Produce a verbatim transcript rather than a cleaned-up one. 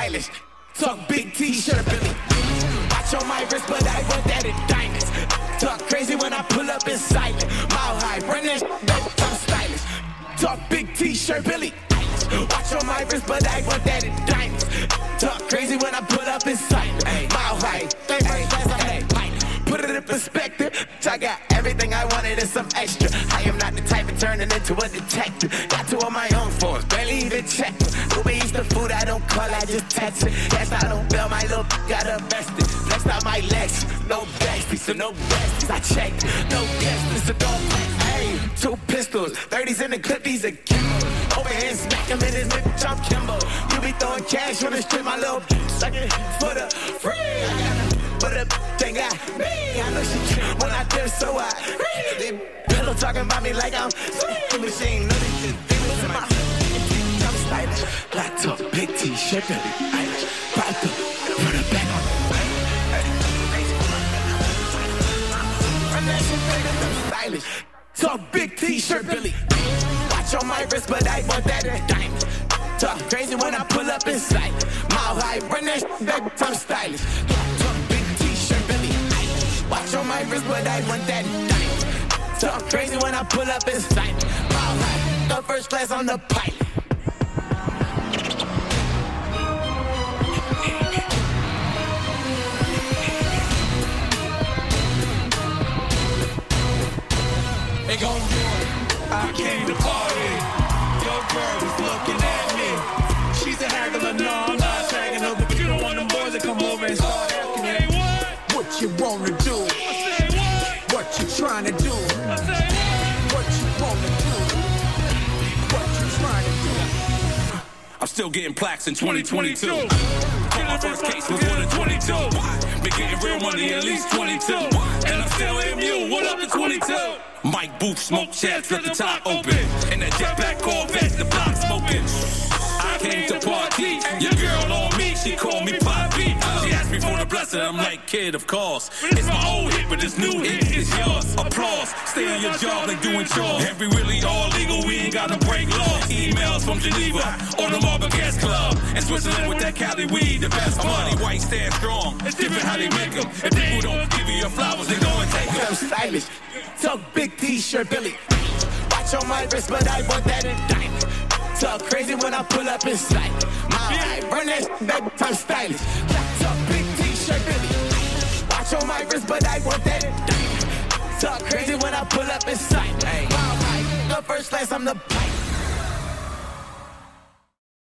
stylish. Talk big t-shirt, Billy. Watch on my wrist, but I want that in diamonds. Talk crazy when I pull up in silent. Mile high, run that shit, I'm stylish. Talk big t-shirt, Billy. Watch on my wrist, but I want that in diamonds. Talk crazy when I pull up in silent. Mile high, they first class, I'm like, put it in perspective. I got everything I wanted and some extra. I am not the type of turning into a detective. Got two on my own force, barely even check. Uber Eats the food I don't call, I just text it. Yes, I don't bail, my little got arrested. Next out my legs, no besties, so no besties. I checked, no guesses, so don't text. Hey, two pistols, thirties in the clip, these are Kimbo. Over here, smack him in his bitch, I'm Kimbo. You be throwing cash on the street, my little suck it for the free. I got a but a thing got me. I know she can't when I dip, so I they pillow talking about me like I'm sweet machine. No, they just demons in my I'm stylish. Black top, big t-shirt, Billy. Irish. Pop the, put it back on the way. Run that shit back, I'm stylish. Talk big t-shirt, Billy. Watch on my wrist, but I want that in diamonds. Talk crazy when I pull up in sight. Mile high, run that shit back, I'm stylish. Watch on my wrist, but I want that diamond. Talk crazy when I pull up in sight. Mile high, the first class on the pipe. Ain't gon' do it. I came to party. Your girl is looking at me. She's a haggler, no, I'm not tagging her, but you don't want them boys to come over and start asking me what you wanna do. What you trying to do? I say what you wanna do? What you trying to do? I'm still getting plaques in twenty twenty-two. My first case was one in twenty-two. Been getting real money at least twenty-two. And I'm still M U. What up to twenty-two? Mike Booth, smoke chats, let the top open. And that jetpack Corvette, the block smoking. I came to party. Your girl on me, she called me Poppy. She asked me for the blessing, I'm like, kid, of course. It's my old hit, but this new hit is yours. Applause, stay on your job like doing chores. And we really all legal, we ain't gotta break laws. Emails from Geneva, or the Marble Gas Club. And Switzerland with that Cali weed, the best money. White stand strong, it's different how they make them. If people don't give you your flowers, they go and take them. I'm stylish, talk big t-shirt, Billy. Watch on my wrist, but I want that in diamond. Talk crazy when I pull up in sight. My eye, run that shit back, I'm stylish. Talk big t-shirt, Billy. Watch on my wrist, but I want that in diamond. Talk crazy when I pull up in sight. My eye, the first class, I'm the pipe.